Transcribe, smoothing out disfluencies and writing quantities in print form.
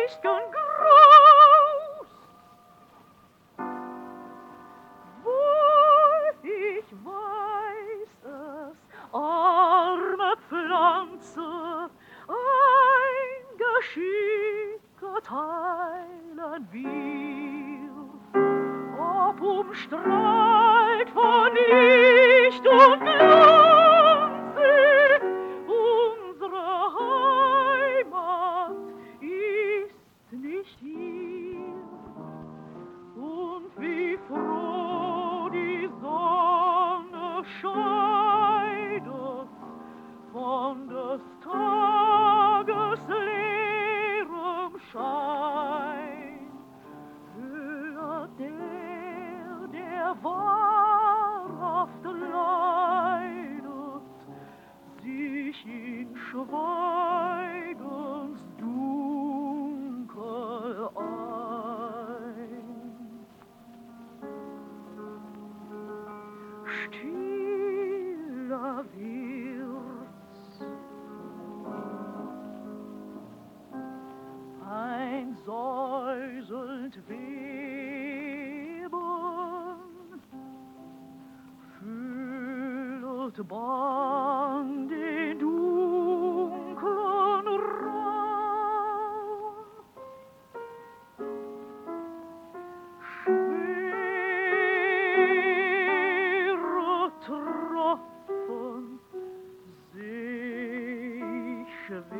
nächsten Graus. Wohl, ich weiß es, arme Pflanze, ein Geschick teilen wir, ob umstrahlt von Licht und Glanze, unsere Heimat ist nicht hier. Und wie froh die Sonne scheidet von des Tages leerem Schein, höher der wahrhaft leidet, sich in Schweigens Dunkel ein. Stiller wird's, ein säuselnd Weben füllt bang den dunklen Raum. Schwere Tropfen seh ich